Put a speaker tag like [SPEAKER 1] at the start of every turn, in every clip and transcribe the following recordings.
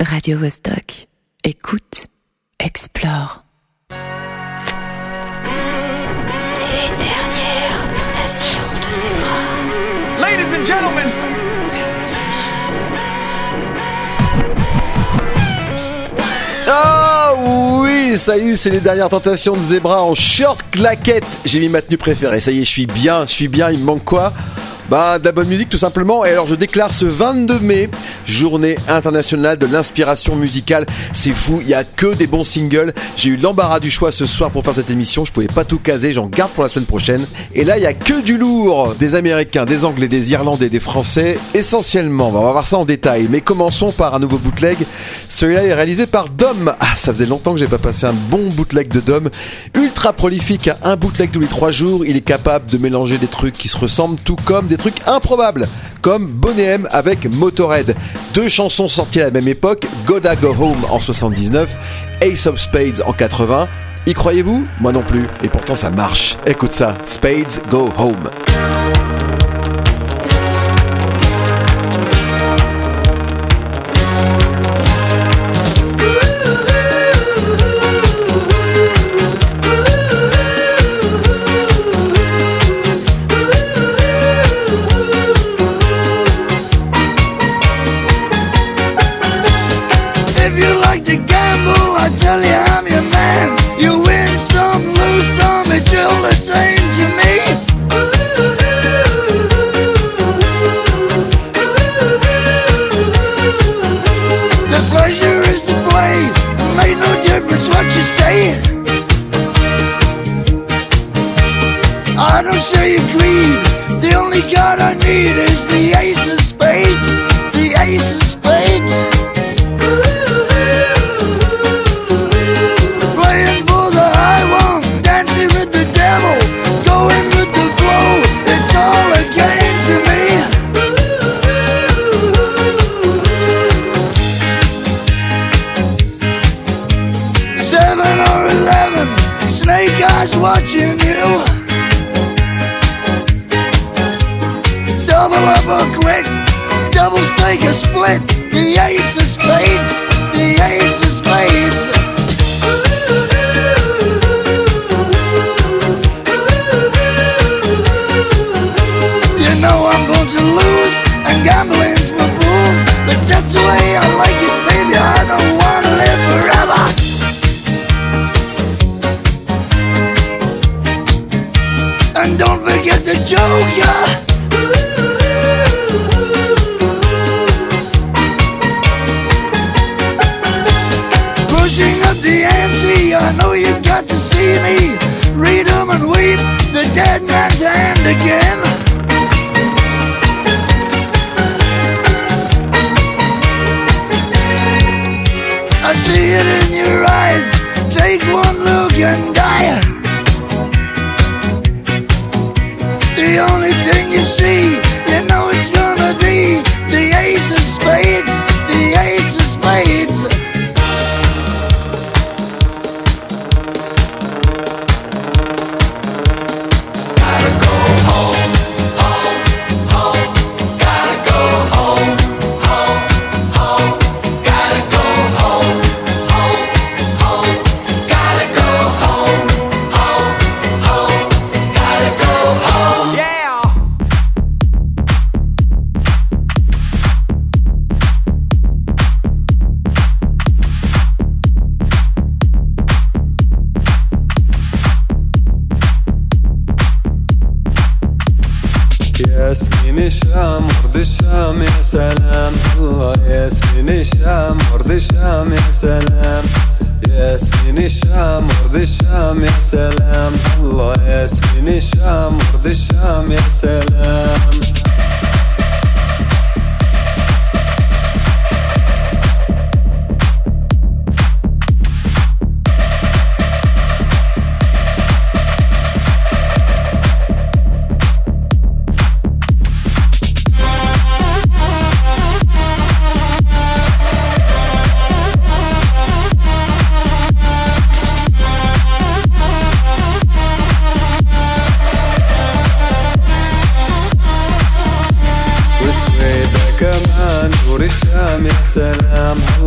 [SPEAKER 1] Radio Vostok. Écoute, explore.
[SPEAKER 2] Les dernières tentations de Zebra.
[SPEAKER 3] Ladies and gentlemen.
[SPEAKER 4] Ah oui, ça y est, c'est les dernières tentations de Zebra en short claquette. J'ai mis ma tenue préférée, ça y est, je suis bien, il me manque quoi ? Bah, de la bonne musique tout simplement. Et alors je déclare ce 22 mai, journée internationale de l'inspiration musicale. C'est fou, il y a que des bons singles. J'ai eu l'embarras du choix ce soir pour faire cette émission. Je pouvais pas tout caser, j'en garde pour la semaine prochaine. Et là il y a que du lourd, des Américains, des Anglais, des Irlandais, des Français, essentiellement. On va voir ça en détail. Mais commençons par un nouveau bootleg. Celui-là est réalisé par Dom. Ah, ça faisait longtemps que j'ai pas passé un bon bootleg de Dom. Ultra prolifique, un bootleg tous les 3 jours. Il est capable de mélanger des trucs qui se ressemblent, tout comme des trucs improbables, comme Boney M avec Motorhead. 2 chansons sorties à la même époque, Gotta Go Home en 79, Ace of Spades en 80. Y croyez-vous ? Moi non plus. Et pourtant ça marche. Écoute ça, Spades Go Home.
[SPEAKER 5] Tell you I'm your man. You win some, lose some, it's all the same to me. The pleasure is to play. It made no difference what you say. I don't share your greed. The only God I need is the ace of spades. The ace of spades. Going with the flow, it's all a game to me. Seven or 11, snake eyes watching you. Double up or quit, doubles take a split. The ace of spades, the ace of spades. You know I'm going to lose, and gambling's for fools. But that's the way I like it, baby, I don't want to live forever. And don't forget the joker. Pushing up the ante, I know you got to see me. Read 'em and weep, the dead man's hand again. I see it in your eyes. Take one look and die. The only thing you see, you know it's gonna be the ace of spades. The ace of spades.
[SPEAKER 6] Gotta go home, home, home. Gotta go home, home, home. Gotta go home, home, home. Gotta go home, home, home. Gotta go home.
[SPEAKER 3] Yeah.
[SPEAKER 7] ياسمين الشام ورد الشام يا سلام الله ياسمين الشام ورد الشام يا سلام ياسمين الشام ورد الشام يا سلام الله ياسمين الشام ورد الشام يا سلام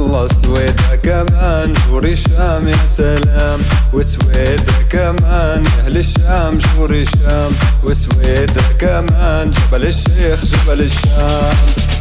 [SPEAKER 7] الله سويدة كمان جوري الشام يا سلام وسويدة كمان أهل الشام جوري الشام وسويدة كمان جبل الشيخ جبل الشام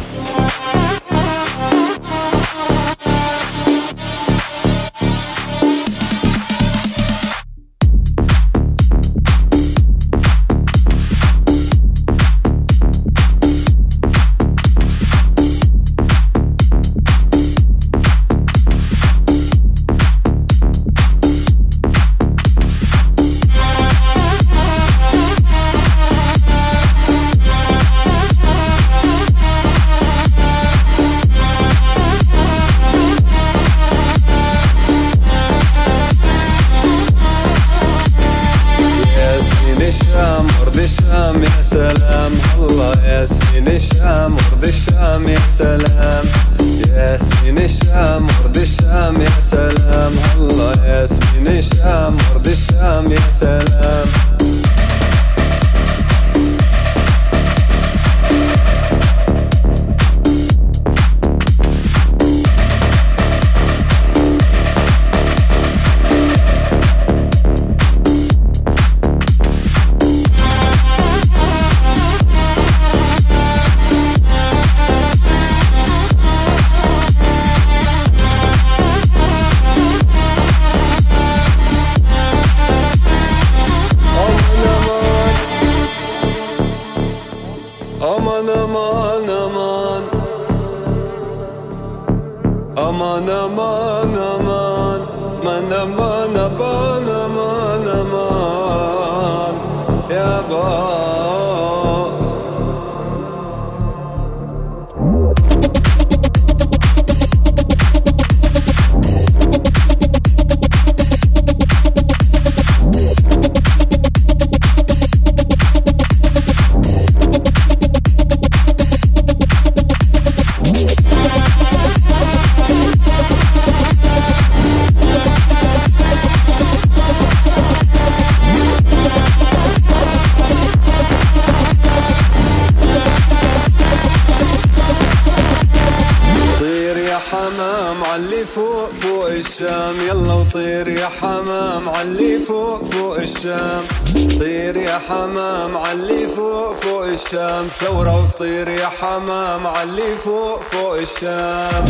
[SPEAKER 7] ثورة وطير يا حمام علي فوق فوق الشام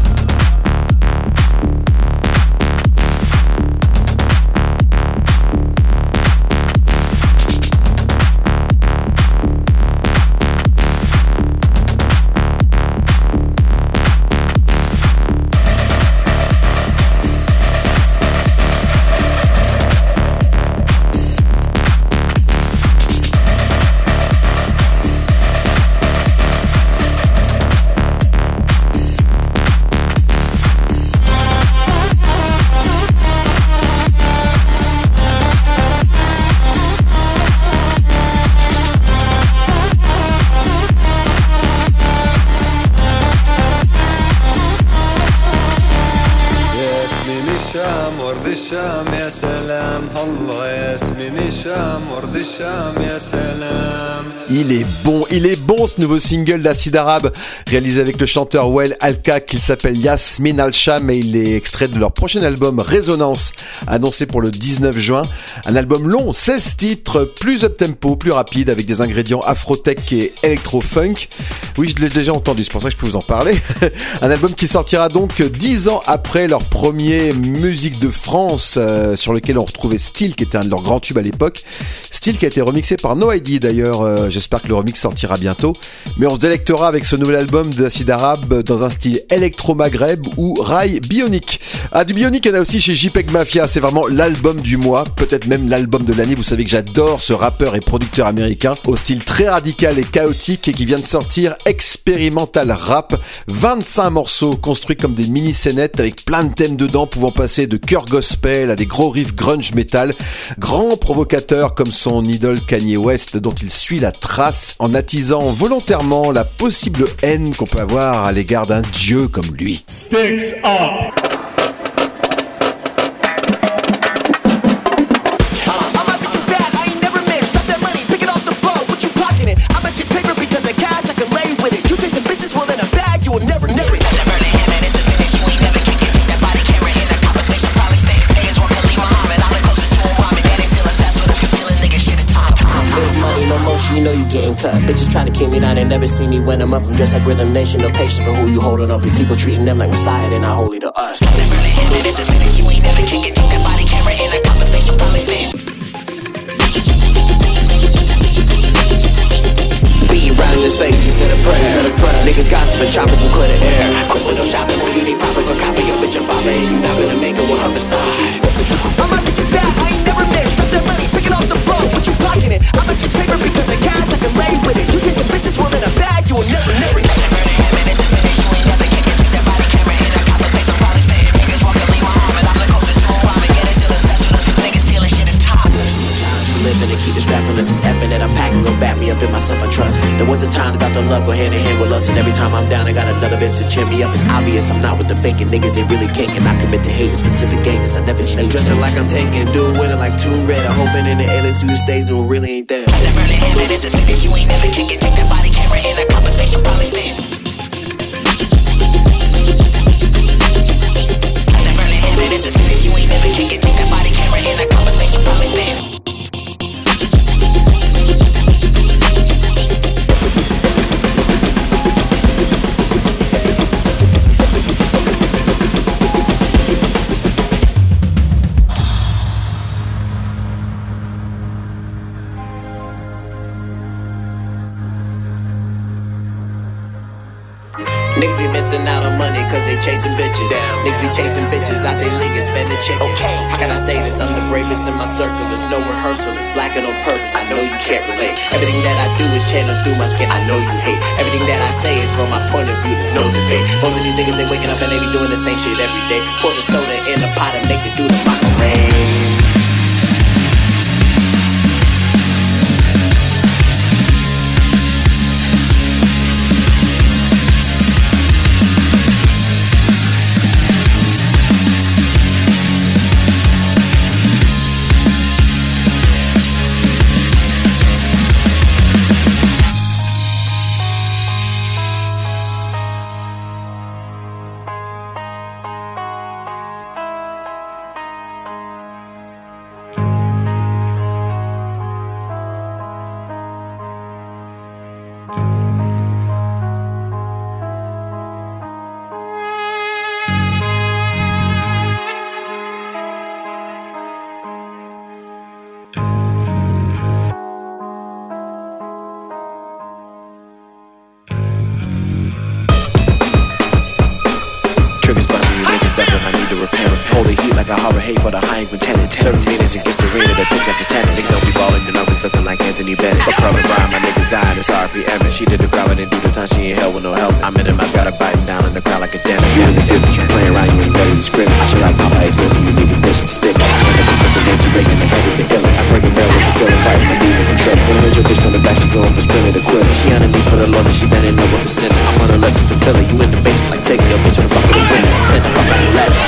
[SPEAKER 7] الشام يا سلام الله ياسمين الشام ورد الشام يا سلام.
[SPEAKER 4] Il est bon ce nouveau single d'Acid Arabe réalisé avec le chanteur Wael Alka qui s'appelle Yasmin Al-Sham et il est extrait de leur prochain album Résonance annoncé pour le 19 juin. Un album long, 16 titres, plus up-tempo, plus rapide avec des ingrédients afro-tech et électro-funk. Oui, je l'ai déjà entendu, c'est pour ça que je peux vous en parler. Un album qui sortira donc 10 ans après leur premier Musique de France sur lequel on retrouvait Steel qui était un de leurs grands tubes à l'époque. Steel qui a été remixé par No ID d'ailleurs, j'espère que le remix sortira bientôt. Mais on se délectera avec ce nouvel album d'Acid Arabe dans un style électro-maghreb ou rail bionique. Ah, du bionique, il y en a aussi chez JPEG Mafia, c'est vraiment l'album du mois, peut-être même l'album de l'année. Vous savez que j'adore ce rappeur et producteur américain au style très radical et chaotique et qui vient de sortir Experimental Rap, 25 morceaux construits comme des mini-scénettes avec plein de thèmes dedans pouvant passer de chœur gospel à des gros riffs grunge metal, grand provocateur comme son idole Kanye West dont il suit la trace en attisant volontairement la possible haine qu'on peut avoir à l'égard d'un dieu comme lui.
[SPEAKER 3] Sticks up.
[SPEAKER 6] Never, never. It's a burning hand and it's a finish. You ain't never
[SPEAKER 3] cut. Bitches try to keep me down, they never see me when I'm up. I'm dressed like Rhythm Nation, no patient for who you holding up. If people treating them like Messiah, they're not holy to us. It's a finish, you ain't never kicking. Take that body camera in a compass, space, you probably spin. Beating right in his face instead of prayer. Niggas gossiping, choppers will clear the air. Quick window shopping when you need profit for copy. Your bitch a bopper, and you not gonna make it with her beside. All my bitches bad, I ain't never missed. Drop that money, pick it off the floor, what you pocketing it? I'm just paper because I cash, I can lay with it. You just some bitches will in a bag, you will never live it. It's a finish, you ain't never kicking. Take that body camera in a copper face, I'm probably spitting. Niggas walk and leave my arm, and I'm the closest to a ramen. Yeah, they still exceptional, since niggas stealing shit is topless. Living to keep the strap unless it's effing that I'm packing. Gon' back me up in myself, I trust. There was a time that the love go hand in hand with us, and every time I'm down, I got another bitch to cheer me up. It's obvious I'm not with the faking niggas, they really can't. And I commit to hating specific gauges, I never change. Dressing like I'm taking, doing winning like Tomb Raider, hoping in the endless you stays who really ain't there. It's a finish, you ain't never kicking. Take that body camera in a compass, space, you probably spin. It's a finish, you ain't never kicking. Take that body camera in a compass, space, you probably spin. Niggas be missing out on money cause they chasing bitches. Niggas be chasing bitches out they league and spending chicken. Okay, how can I say this? I'm the bravest in my circle. There's no rehearsal, it's black and on purpose. I know you can't relate. Everything that I do is channeled through my skin. I know you hate. Everything that I say is from my point of view. There's no debate. Most of these niggas they waking up and they be doing the same shit every day. Pour the soda in the pot and make it do the microwave. Like a horror hate for the high tenant. Certain meetings and gets arena that pitch at the tennis. Niggas don't be ballin', the numbers looking like Anthony Bennett. Fuck her and Brian, my niggas dying, it's RP Emmett. She did the crowd and do the time, she ain't hell with no help. I'm in him, I gotta bite him down in the crowd like a dentist. You understand that you playing around, you ain't ready to script. I should like Popeye, exposing you niggas, bitches to spit. She ain't niggas with the Nancy Reagan, the head is the illest. I'm breaking real with the killers, fighting my demons and tripping. When I hit your bitch from the back, she going for spinning the quiver. She on her knees for the Lord and she bending over for sinners. I'm on her left to fill it, you in the basement like taking your bitch on the fuck with a winner. Then the fuck on the letter.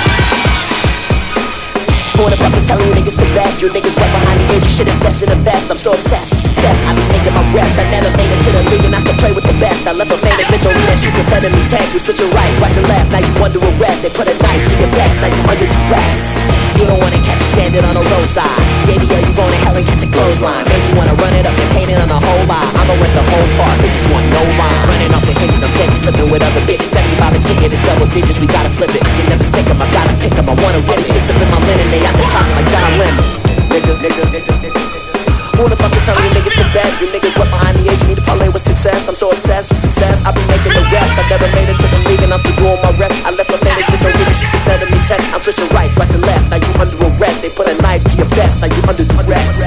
[SPEAKER 3] Who the fuck is telling you niggas to back? You niggas wet behind the ears, you should invest in the vest. I'm so obsessed with success, I be making my reps. I never made it to the league and I still play with the best. I left a famous bitch on me and she's sending me texts. We switching rights and left, now you under arrest. They put a knife to your vest, now you under duress. You don't wanna catch you stranded on the roadside. JBL, you going to hell and catch a clothesline. Maybe you wanna run it up and paint it on the whole line. I'ma rent the whole part, bitches want no line. Running off the hinges, I'm steady slipping with other bitches. 75 a ticket, it's double digits, we gotta flip it. I can never stick 'em, I gotta pick 'em. I wanna really sticks up in my linen, they out the closet like Don Lemon. Who the fuck is telling you niggas to bet? You niggas wet behind the ears, you need to parlay with success. I'm so obsessed with success, I be making the reps. I never made it to the league and I'm still doing my rep. I left my famous bitch on reading, she's sending me text. I'm switching rights and left, now you under arrest. They put a knife to your vest, now you under duress.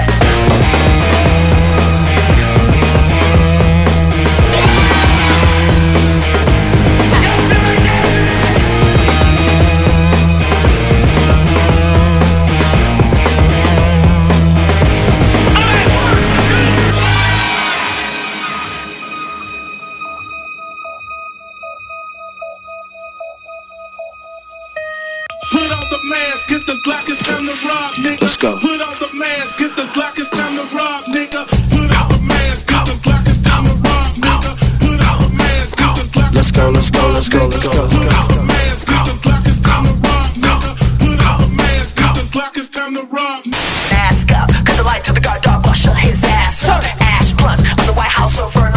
[SPEAKER 3] Let's go. Put on the mask, get the Glock, it's time to rob, nigga. Put on the mask, get the Glock, it's time to rob, nigga. Put on the mask, get the Glock. Let's go, let's go, let's go, let's go. Put on the mask, get the Glock, it's time to rob, nigga. Put on the mask, get the Glock, it's time to rob. Mask up, cut the light to the guard dog, bust his ass up. Ash blunts on the White House over.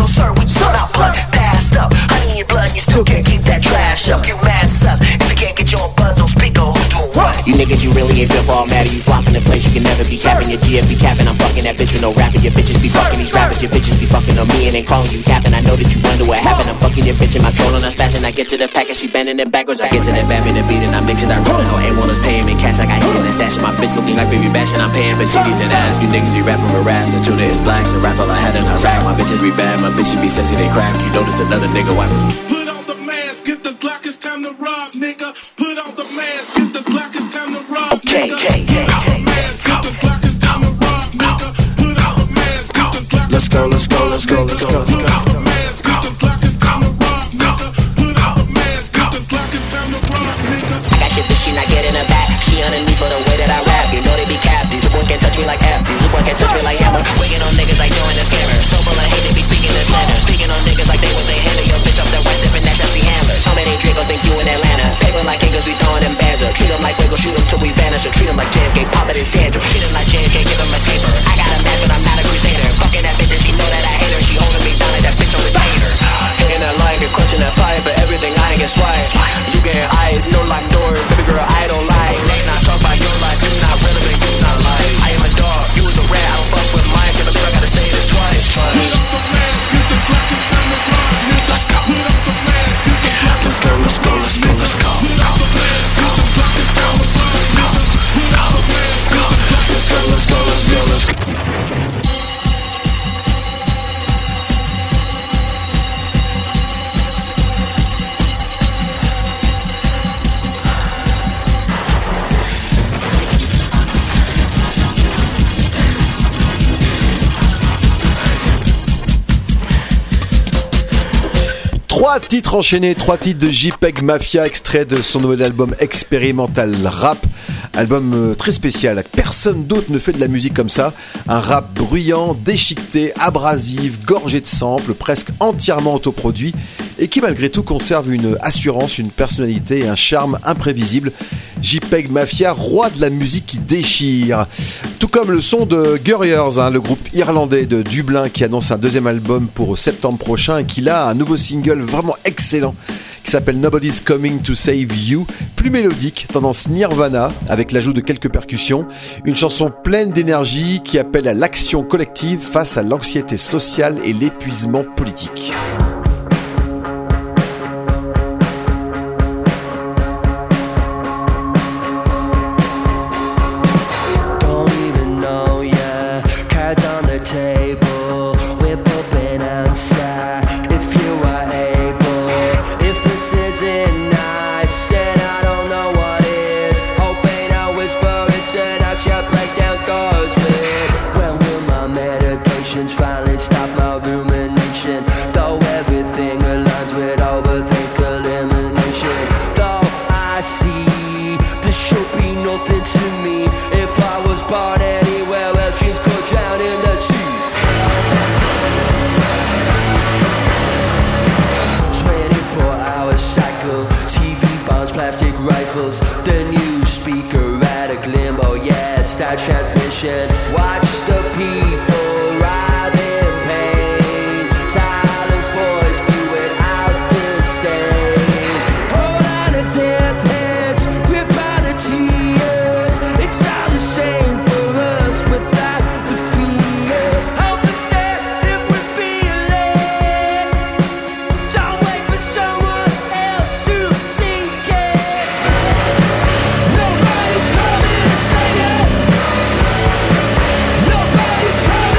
[SPEAKER 3] You niggas, you really ain't built for all matter. You flopping in place, you can never be capping. Your GFB capping, I'm fucking that bitch with no rapping. Your bitches be fucking these rappers, your bitches be fucking on me and ain't calling you capping. I know that you wonder what happened. I'm fucking your bitch in my trolling, I'm spazzing. I get to the pack and she bending it backwards. I get to the bam in the beat and I mix it, I rollin'. No A1 is paying me cash, I got hit in the stash. My bitch looking like baby bash and I'm paying for CDs and ass. You niggas be rapping with rass, the tuna is black, so rap all I had in a rack. My bitches be bad, my bitches be sexy, they crack. You noticed another nigga wife was.
[SPEAKER 8] Put on the mask, get the Glock, it's time to rob, nigga. Put on the mask, get the Glock, it's time to rob, nigga. Put on the mask, get the Glock, it's time to rob, nigga. Put on the mask, get the Glock.
[SPEAKER 3] Let's go, let's go, let's go, let's go.
[SPEAKER 8] Put on the mask, get the Glock, it's time to rob, nigga. Put on the mask, get the Glock, it's time to rob, nigga.
[SPEAKER 3] I got your bitch, she not getting her back. She on her knees for the way that I rap. You know they be capped. These boy can't touch me like F. These boy can't touch me like hammer. Wigging on niggas like doing a scammer. So full of hate, they be speaking this slander. Speaking on niggas like they was a handler. Your bitch up the west, sipping that Chelsea handler. How many Dracos think you in Atlanta? Paper like Ingles, we throwing them bands up. Treat them like Wiggles, shoot them till we vanish. Or treat them like JFK, pop it his dandruff. Treat them like JFK, give them a taper. I got a match, but I'm not a crusader. Fucking that bitch and she know that I hate her. She holding me down like that bitch on the tater. Hitting that line, get clutching that fire, but everything I ain't get swiped. You getting eyes, no locked doors. Baby girl, I don't lie. They not talk about your life, you not relevant, you not life. I am a dog, you was a rat, I don't fuck with mine. Can't believe I gotta say this twice.
[SPEAKER 8] Put on the mask, get the Glock, it's time to rob, nigga.
[SPEAKER 3] Let's go.
[SPEAKER 8] Put on the mask, get the Glock,
[SPEAKER 3] Let's go, let's go, let's go, let's go.
[SPEAKER 8] put on the mask, get the Glock, it's time to rob, nigga. Put on the mask, get the Glock,
[SPEAKER 3] Let's go, let's go, let's go, let's go.
[SPEAKER 4] Trois titres enchaînés, 3 titres de JPEG Mafia, extrait de son nouvel album Expérimental Rap. Album très spécial, personne d'autre ne fait de la musique comme ça. Un rap bruyant, déchiqueté, abrasif, gorgé de samples, presque entièrement autoproduit et qui malgré tout conserve une assurance, une personnalité et un charme imprévisible. JPEG Mafia, roi de la musique qui déchire. Tout comme le son de Gurriers, le groupe irlandais de Dublin qui annonce un deuxième album pour septembre prochain et qui a un nouveau single vraiment excellent qui s'appelle Nobody's Coming to Save You, plus mélodique, tendance Nirvana, avec l'ajout de quelques percussions, une chanson pleine d'énergie qui appelle à l'action collective face à l'anxiété sociale et l'épuisement politique.
[SPEAKER 9] Don't even know ya. Cards on the table. We're popping outside. If you are able, if this isn't nice, then I don't know what is. Hoping I whisper it's an action breakdown goes with. When will my medications finally stop my rumination? Though everything aligns with overthink elimination. Though I see this should be nothing to me. If I was born anywhere else, dreams could drown in the sea. 24-hour cycle, TV bombs, plastic rifles, the new speaker, erratic limbo, yeah, star transmission. Watch the people writhe in pain. Silence voice, view it out disdain. Hold on to death heads, grip by the tears. It's all the same for us without the fear. Hope it's there if we're feeling. Don't wait for someone else to seek it. Nobody's coming to save you. Nobody's coming.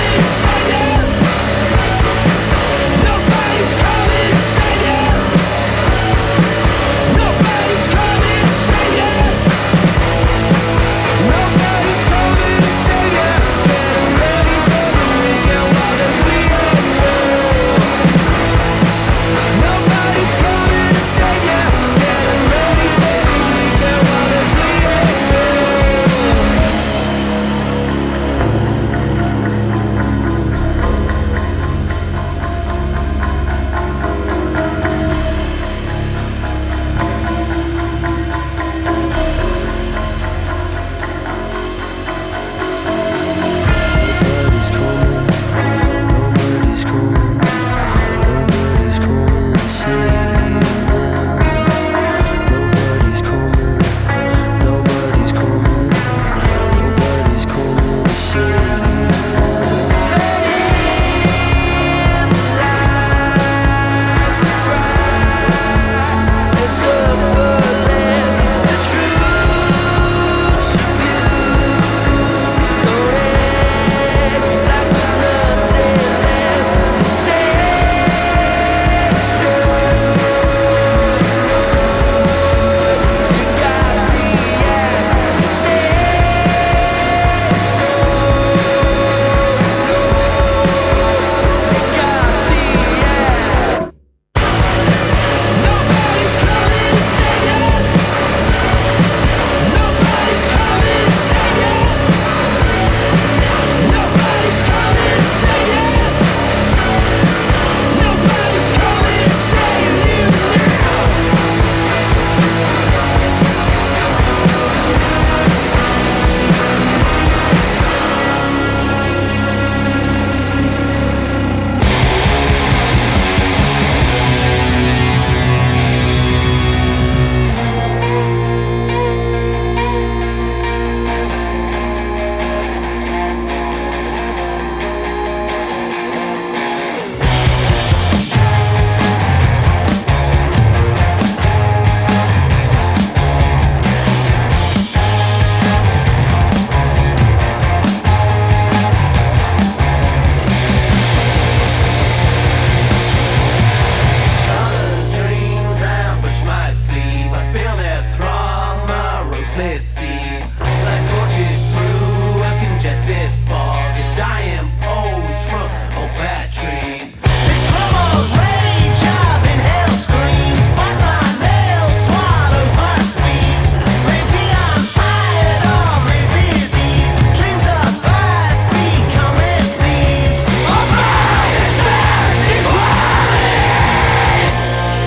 [SPEAKER 10] useless scene. Like torches through a congested fog, a dying pose from old batteries. This global rage of inhaled screams finds my nails, swallows my speed. Maybe I'm tired of living these dreams of fast becoming thieves. Oh my, insanity qualities.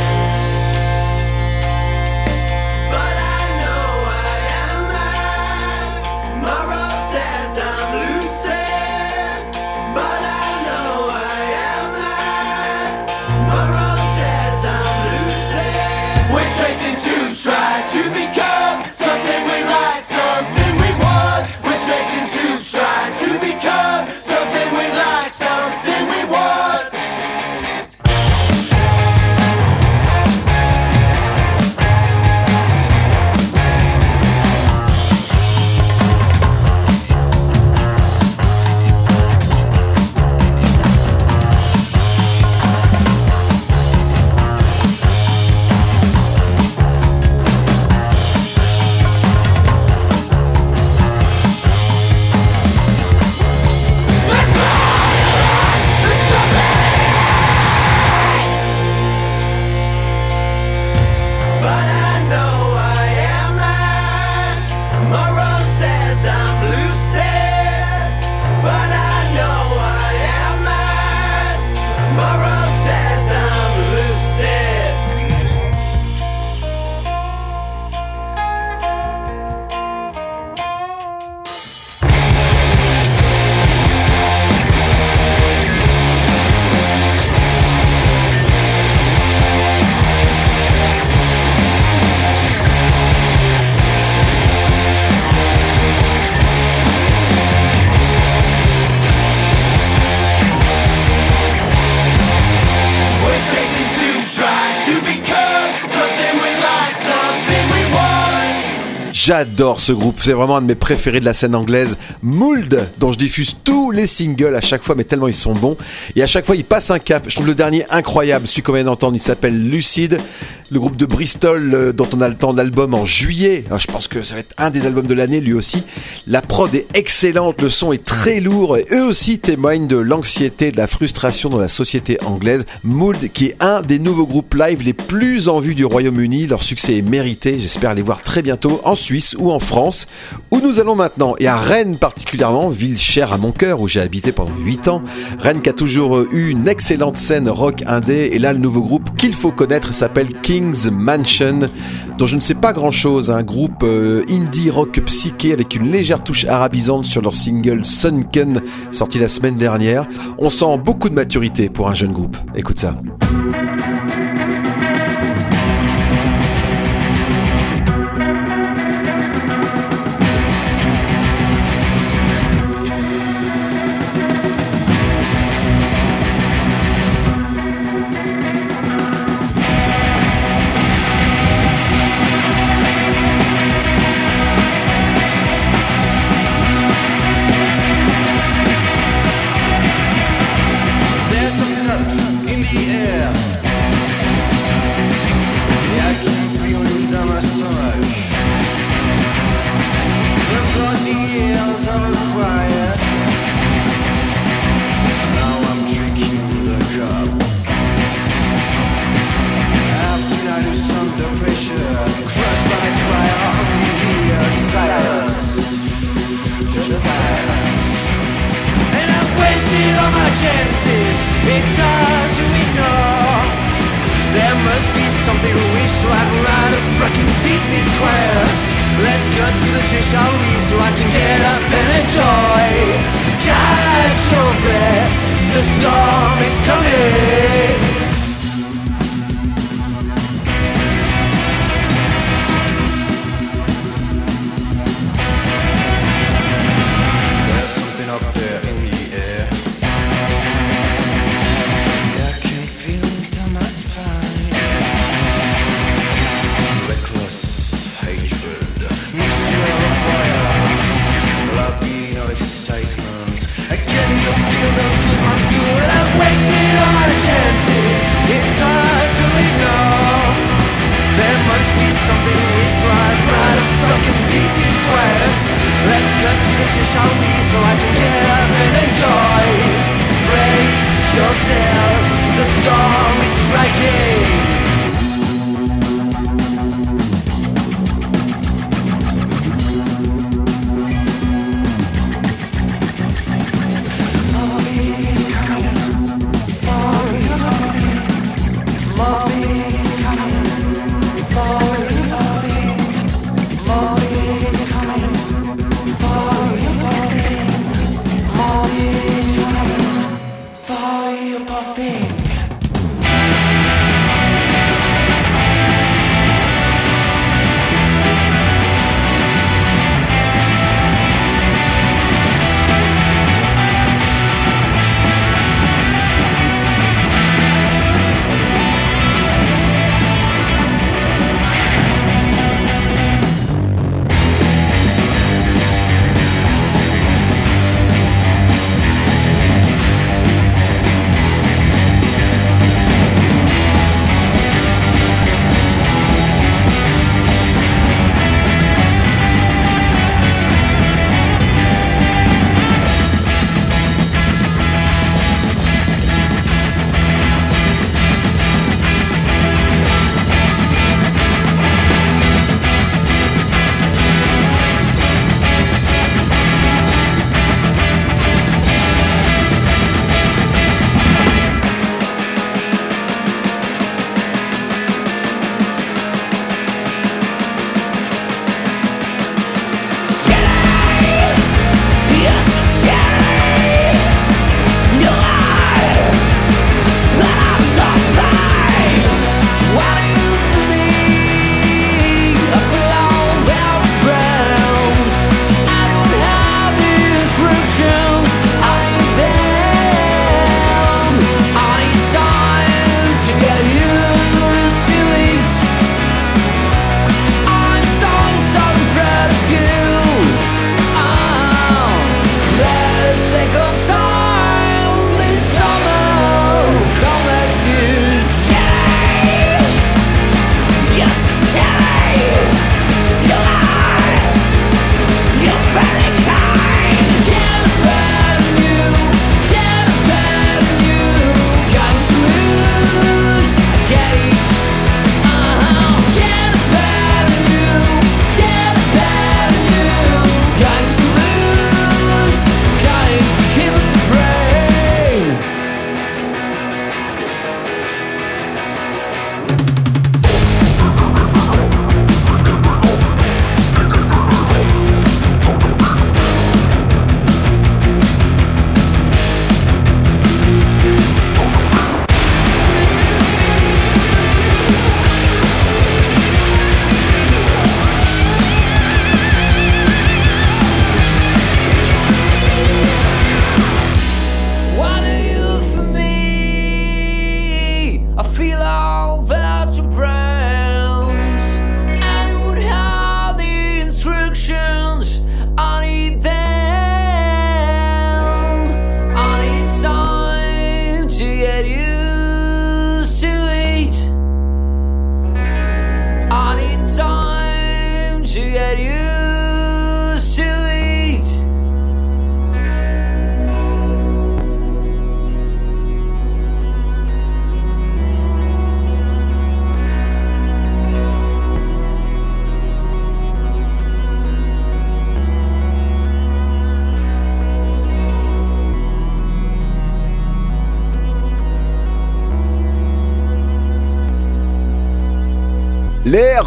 [SPEAKER 10] But I know I am masked. Morrow says I'm lucid. But I know I am masked. Morrow says I'm lucid. We're tracing to try to become something we like, something we want. We're tracing to try to become something we like, something we want. But I know I am masked. Morrow says I'm lucid. But I know I am masked. Morrow says I'm lucid. We're chasing to try to become something we like, something we want.
[SPEAKER 4] J'adore ce groupe, c'est vraiment un de mes préférés de la scène anglaise. Mould, dont je diffuse tous les singles à chaque fois, mais tellement ils sont bons. Et à chaque fois, ils passent un cap. Je trouve le dernier incroyable, celui qu'on vient d'entendre, il s'appelle Lucid. Le groupe de Bristol, dont on a le temps d'album en juillet. Alors, je pense que ça va être un des albums de l'année, lui aussi. La prod est excellente, le son est très lourd. Et eux aussi témoignent de l'anxiété, de la frustration dans la société anglaise. Mould, qui est un des nouveaux groupes live les plus en vue du Royaume-Uni. Leur succès est mérité. J'espère les voir très bientôt en Suisse ou en France, où nous allons maintenant. Et à Rennes particulièrement, ville chère à mon cœur, où j'ai habité pendant 8 ans. Rennes qui a toujours eu une excellente scène rock indé. Et là, le nouveau groupe qu'il faut connaître s'appelle King's Mansion, dont je ne sais pas grand chose. Un groupe indie rock psyché avec une légère touche arabisante sur leur single Sunken, sorti la semaine dernière. On sent beaucoup de maturité pour un jeune groupe. Écoute ça.
[SPEAKER 6] There's something up in the air. Yeah, I can feel it down my stomach. The floating yells of a choir. Now I'm drinking the cup. After night is under pressure, crushed by the choir, only hear silence. Just silence. And I've wasted all my chances. It's hard to ignore. There must be something to wish, so I'd rather fucking beat these choirs. Let's cut to the chase, shall we, so I can get up and enjoy. Catch your breath, the storm is coming. There's something up there in the air. I can feel it down my spine. Reckless hatred, mixture of fire, lobbying of excitement. Can you feel those goosebumps too? And I've wasted all my chances.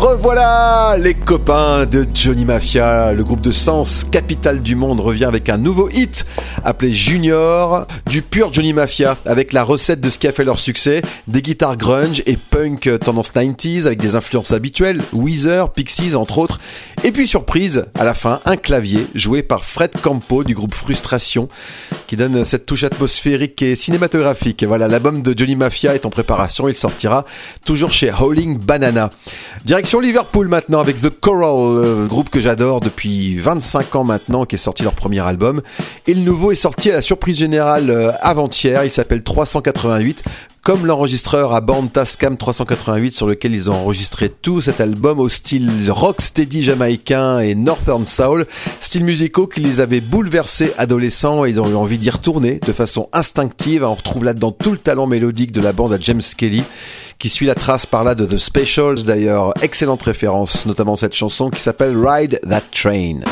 [SPEAKER 4] Revoilà les copains de Johnny Mafia. Le groupe de Sens, capitale du monde, revient avec un nouveau hit appelé Junior, du pur Johnny Mafia, avec la recette de ce qui a fait leur succès, des guitares grunge et punk tendance 90s avec des influences habituelles, Weezer, Pixies entre autres, et puis surprise, à la fin, un clavier joué par Fred Campo du groupe Frustration qui donne cette touche atmosphérique et cinématographique. Et voilà, l'album de Johnny Mafia est en préparation, il sortira toujours chez Howling Banana. Direction Liverpool maintenant avec The Coral, groupe que j'adore depuis 25 ans maintenant, qui est sorti leur premier album. Et le nouveau est sorti à la surprise générale avant-hier, il s'appelle 388. Comme l'enregistreur à bande Tascam 388 sur lequel ils ont enregistré tout cet album au style rocksteady jamaïcain et northern soul, styles musicaux qui les avaient bouleversés adolescents et ils ont eu envie d'y retourner de façon instinctive. On retrouve là-dedans tout le talent mélodique de la bande à James Kelly qui suit la trace par là de The Specials d'ailleurs, excellente référence, notamment cette chanson qui s'appelle Ride That Train.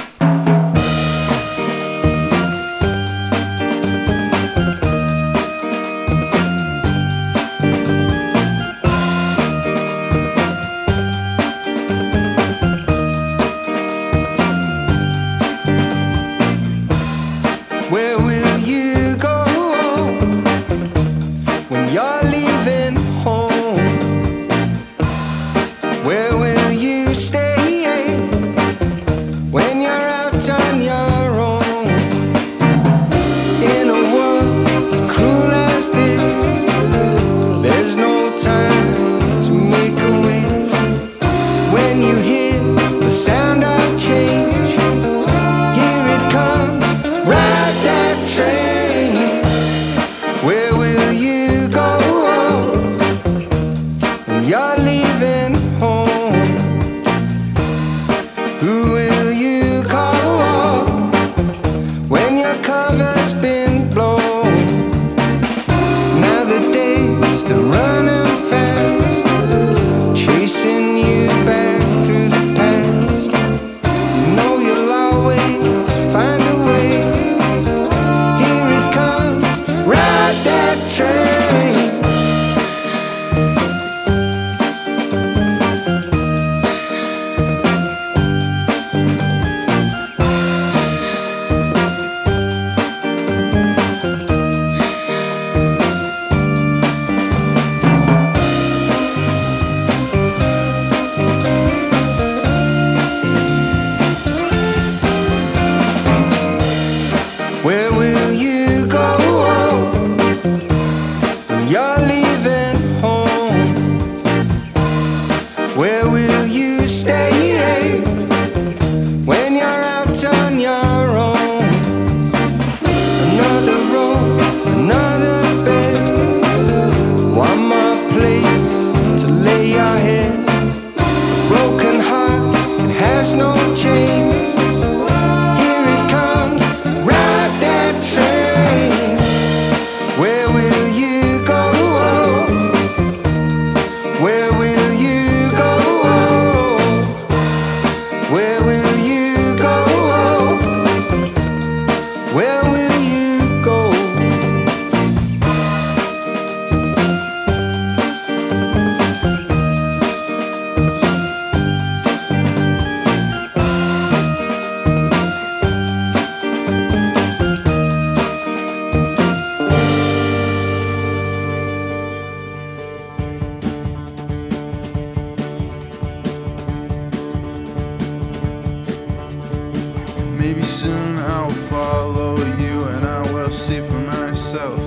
[SPEAKER 11] Maybe soon I'll follow you and I will see for myself.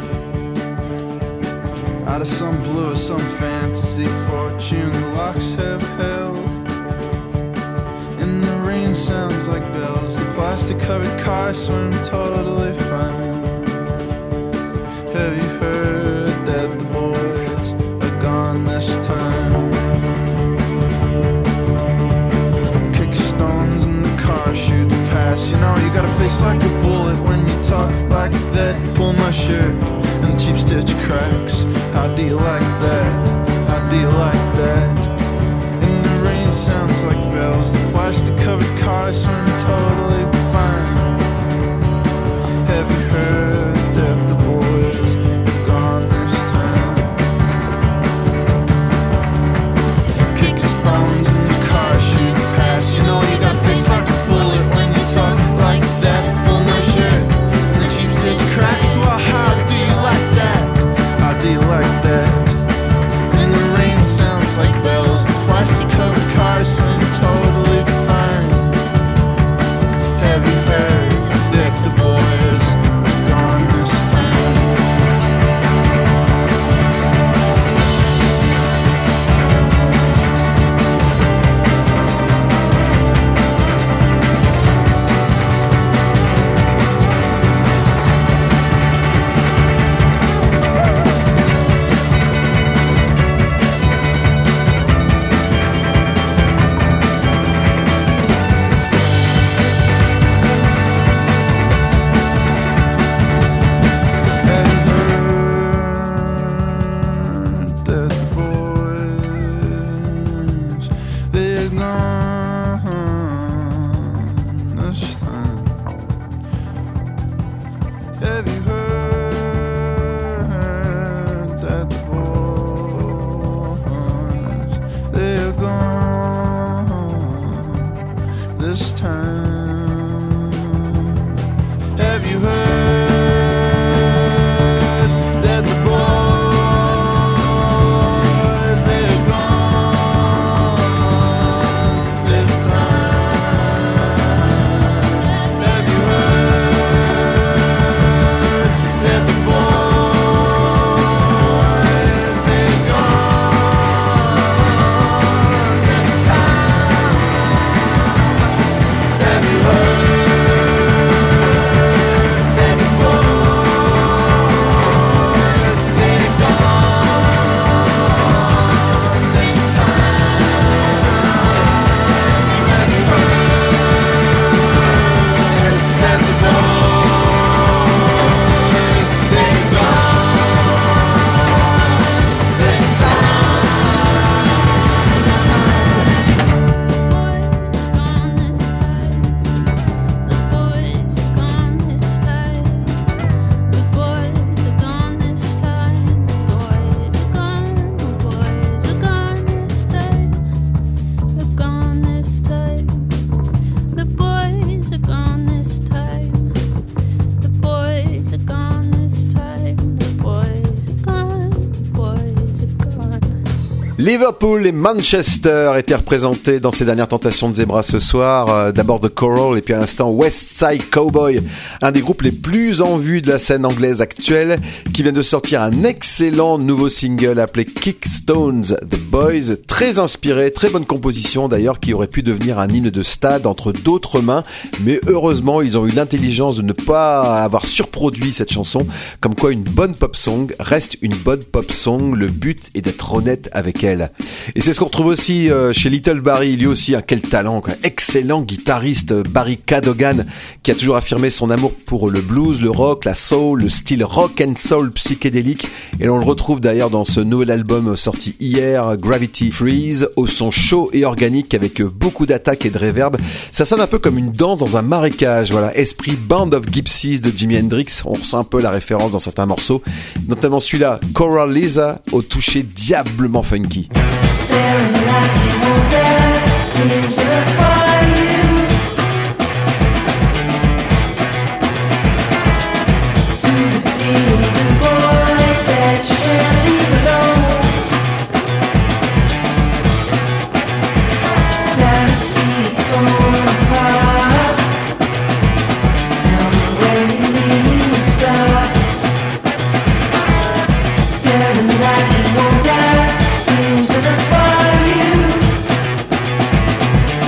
[SPEAKER 11] Out of some blue or some fantasy fortune the locks have held. And the rain sounds like bells. The plastic covered cars swim totally fine. Have you heard that the boys are gone this time? Kickstones in the car shooting past. You know you got a face like a bullet when you talk like that. Pull my shirt and the cheap stitch cracks. How do you like that? How do you like that? And the rain sounds like bells. The plastic covered cars swim totally fine. Have you heard that the boys are gone this time? Kickstones this time. Have you heard that the boys, they're gone this time? Have you heard that the boys, they're gone this time? Have you heard that the boys, they're gone this time? Have you heard that the boys, they're gone this
[SPEAKER 4] Liverpool et Manchester étaient représentés dans ces dernières tentations de Zebra ce soir. D'abord The Coral et puis à l'instant West Side Cowboy, un des groupes les plus en vue de la scène anglaise actuelle, qui vient de sortir un excellent nouveau single appelé Kickstones The Boys, très inspiré, très bonne composition d'ailleurs, qui aurait pu devenir un hymne de stade entre d'autres mains, mais heureusement ils ont eu l'intelligence de ne pas avoir surproduit cette chanson, comme quoi une bonne pop song reste une bonne pop song, le but est d'être honnête avec elle. Et c'est ce qu'on retrouve aussi chez Little Barry, lui aussi, quel talent, quoi. Excellent guitariste, Barry Cadogan, qui a toujours affirmé son amour pour le blues, le rock, la soul, le style rock and soul psychédélique, et l'on le retrouve d'ailleurs dans ce nouvel album sorti hier, Gravity Freeze, au son chaud et organique avec beaucoup d'attaques et de reverb. Ça sonne un peu comme une danse dans un marécage, voilà, esprit Band of Gypsies de Jimi Hendrix, on ressent un peu la référence dans certains morceaux, notamment celui-là, Coral Lisa, au toucher diablement funky.
[SPEAKER 10] Staring like you won't dare, seems to defy you. To the demon of the void that you can't leave alone. That I see it torn apart. Tell me when you need to start. Staring like you won't die, seems to defy you.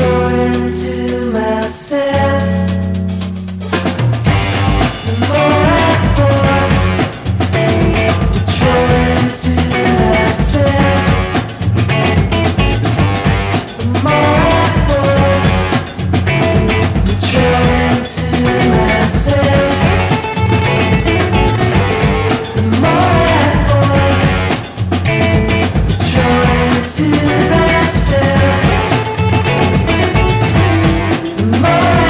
[SPEAKER 12] More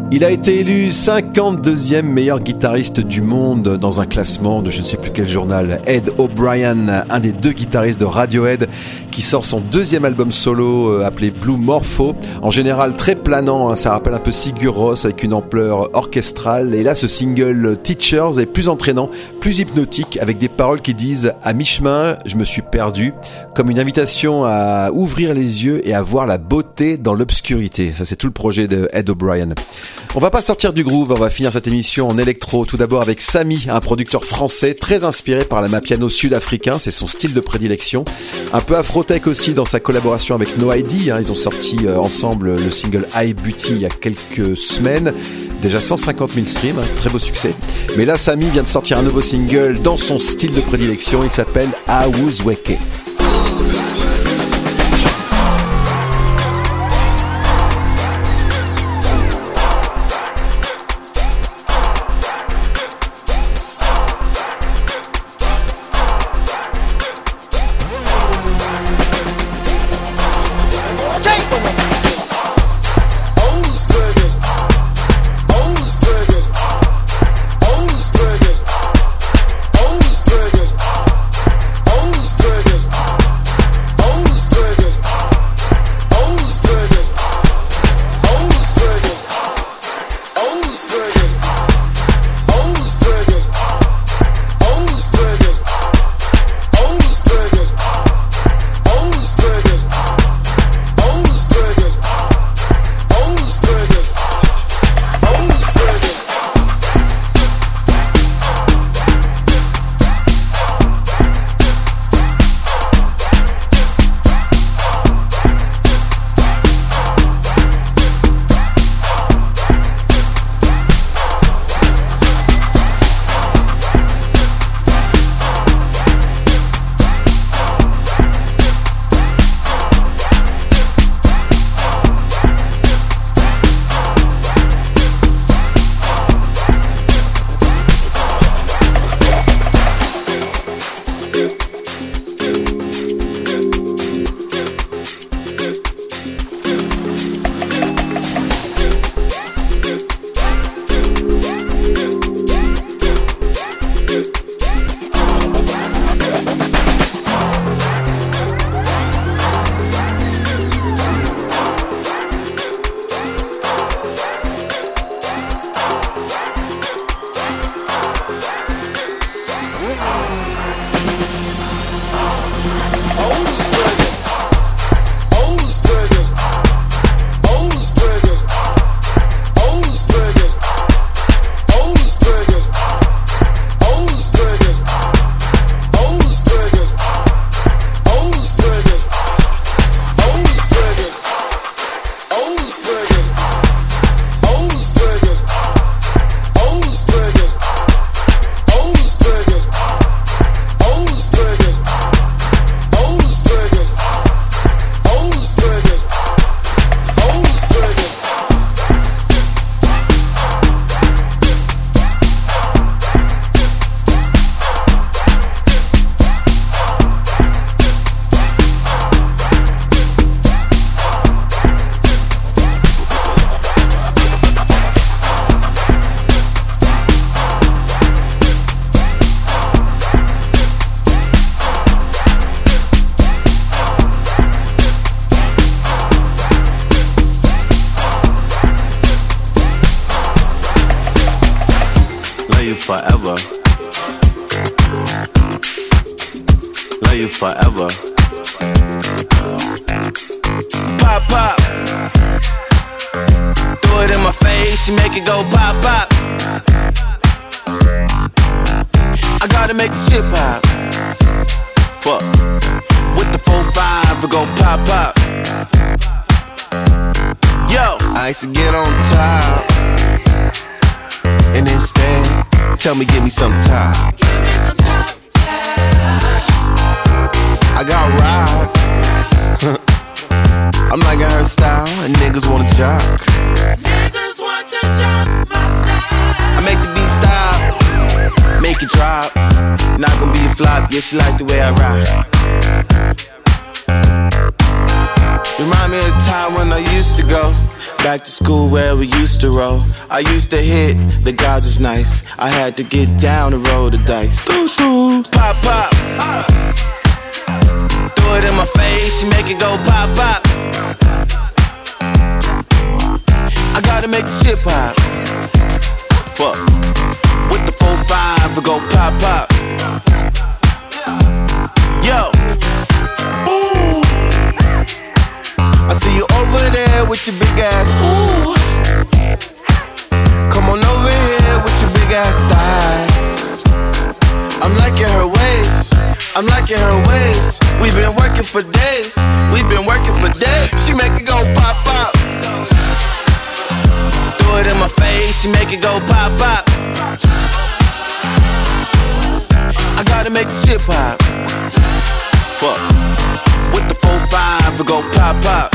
[SPEAKER 4] Il a été élu 52e meilleur guitariste du monde dans un classement de je ne sais plus quel journal. Ed O'Brien, un des deux guitaristes de Radiohead, qui sort son deuxième album solo appelé Blue Morpho. En général très planant, ça rappelle un peu Sigur Rós avec une ampleur orchestrale. Et là, ce single Teachers est plus entraînant, plus hypnotique, avec des paroles qui disent « À mi-chemin, je me suis perdu », comme une invitation à ouvrir les yeux et à voir la beauté dans l'obscurité. Ça, c'est tout le projet de Ed O'Brien. On va pas sortir du groove, on va finir cette émission en électro, tout d'abord avec Samy, un producteur français très inspiré par l'amapiano sud-africain, c'est son style de prédilection. Un peu afro-tech aussi dans sa collaboration avec No ID, ils ont sorti ensemble le single High Beauty il y a quelques semaines, déjà 150 000 streams, très beau succès. Mais là Samy vient de sortir un nouveau single dans son style de prédilection, il s'appelle Awuzweke.
[SPEAKER 12] forever. Love you forever. Pop, pop. Throw it in my face, you make it go pop, pop. I gotta make the shit pop. Fuck. With the 4-5, it go pop, pop. Yo, I used to get on top and then stand. Tell me, give me some top. Give me some top, yeah. I got rock. I'm liking her style, and niggas wanna jock.
[SPEAKER 10] Niggas want to jock my style.
[SPEAKER 12] I make the beat stop, make it drop. Not gonna be a flop, yeah, she like the way I rock. Remind me of the time when I used to go Back to school where we used to roll. I used to hit, the guys was nice. I had to get down and roll the dice. Pop, pop. Throw it in my face, you make it go pop, pop. I gotta make the shit pop. Fuck. With the 4-5, we go pop, pop. Yo. Ooh. I see you over there with your big ass. Ooh. Come on over here with your big ass thighs. I'm liking her ways. I'm liking her ways. We've been working for days. We've been working for days. She make it go pop, pop. Throw it in my face. She make it go pop, pop. I gotta make the shit pop. Fuck. With the 4-5, we go pop, pop.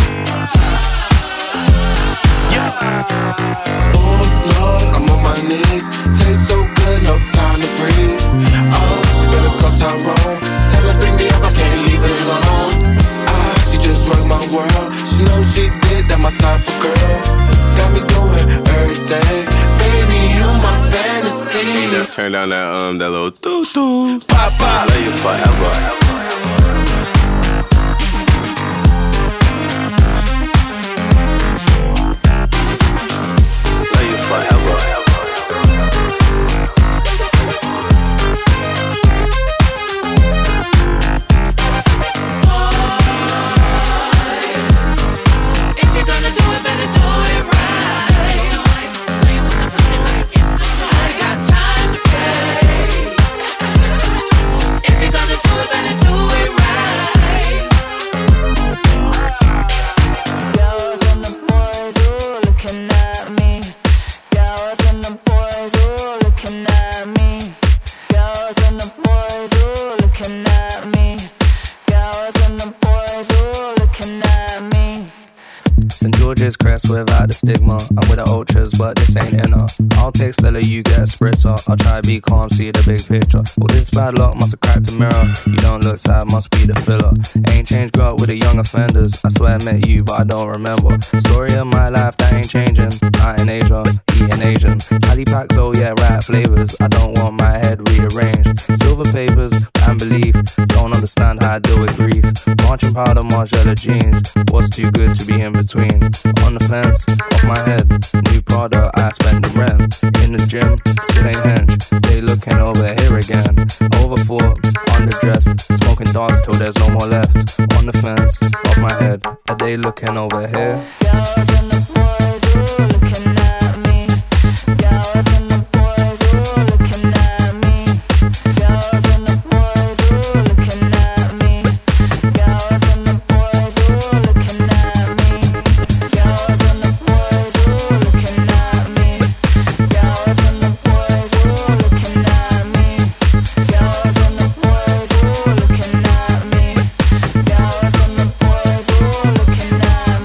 [SPEAKER 3] Oh Lord, I'm on my knees. Taste so good, no time to breathe. Oh, you better call Tyrone. Tell her bring me up, I can't leave it alone. She just rocked my world. She knows she did, that my type of girl. Got me doing everything. Baby, you my fantasy.
[SPEAKER 12] Just turn down that little doo-doo. Pop, pop. Love you forever.
[SPEAKER 13] Without the stigma, I'm with the ultras, but this ain't inner. I'll take Stella, you get a spritzer. I'll try to be calm, see the big picture. Well, this bad luck must have cracked the mirror. You don't look sad, must be the filler. Ain't changed, grew up with the young offenders. I swear I met you, but I don't remember. Story of my life, that ain't changing. Out in Asia, eating Asian. Cali packs, oh yeah, right flavors. I don't want my head rearranged. Silver papers, and belief. Don't understand how I deal with grief. Marching powder, Margiela jeans. What's too good to be in between? On the fence, off my head. New Prada, I spent the rent. In the gym, still ain't hench. They looking over here again. Overthought, underdressed. Smoking darts till there's no more left. On the fence, off my head. Are they looking over here?
[SPEAKER 14] Girls and the boys, ooh, looking at me. Girls and the boys, ooh, looking at me. Girls and the boys, ooh, looking at me. Girls and the boys, ooh, looking at me. Girls and the boys, ooh, looking at me. Girls and the boys, ooh, looking at me. Girls and the boys, ooh, looking at me. Girls and the boys, ooh, looking at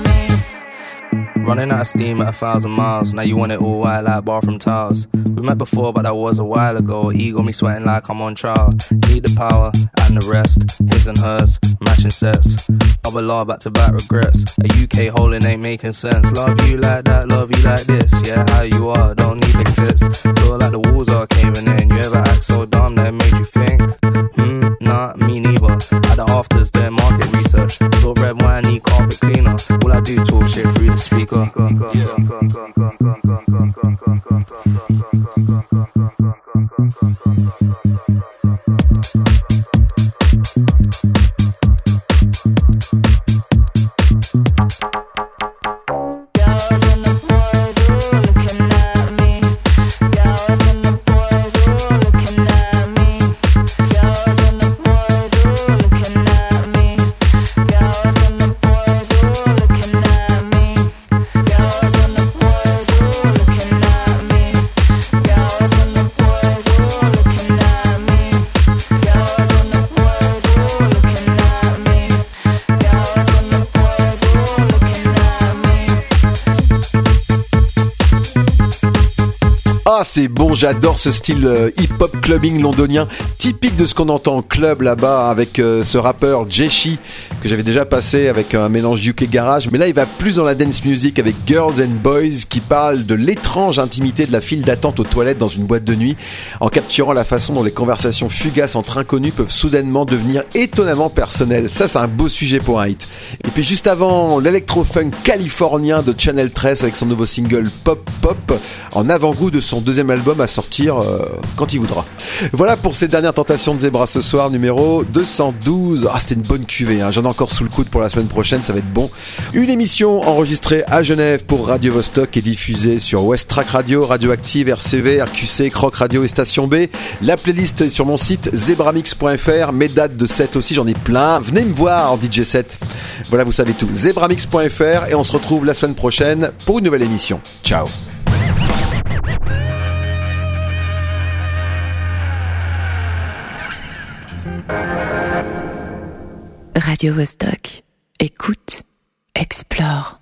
[SPEAKER 14] me.
[SPEAKER 13] Running out of steam at 1,000 miles. Now you want it all white like bathroom towels. We met before, but that was a while ago. Ego me sweating like I'm on trial. Need the power and the rest. His and hers, matching sets. Double law back to back regrets. A UK holding ain't making sense. Love you like that, love you like this. Yeah, how you are, don't need big tits. Feel like the walls are caving in. You ever act so dumb that it made you think? Nah, me neither. At the afters, doing market research. Still red wine, need carpet cleaner. All I do talk shit through the speaker.
[SPEAKER 14] Girls and the boys, ooh,
[SPEAKER 4] Ah, c'est bon, j'adore ce style hip-hop clubbing londonien, typique de ce qu'on entend en club là-bas avec ce rappeur Jeshi, que j'avais déjà passé avec un mélange UK garage, mais là il va plus dans la dance music avec Girls and Boys qui parle de l'étrange intimité de la file d'attente aux toilettes dans une boîte de nuit, en capturant la façon dont les conversations fugaces entre inconnus peuvent soudainement devenir étonnamment personnelles. Ça, c'est un beau sujet pour un hit. Et puis juste avant, l'électro-funk californien de Channel 13 avec son nouveau single Pop Pop, en avant-goût de son deuxième album à sortir quand il voudra. Voilà pour ces dernières tentations de Zebra ce soir, numéro 212. Ah, c'était une bonne cuvée, hein. J'en ai encore sous le coude pour la semaine prochaine, ça va être bon. Une émission enregistrée à Genève pour Radio Vostok et diffusée sur West Track Radio, Radioactive, RCV, RQC, Croc Radio et Station B. La playlist est sur mon site zebramix.fr. Mes dates de set aussi, j'en ai plein. Venez me voir en DJ set. Voilà, vous savez tout. Zebramix.fr et on se retrouve la semaine prochaine pour une nouvelle émission. Ciao.
[SPEAKER 1] Radio Vostok. Écoute, explore.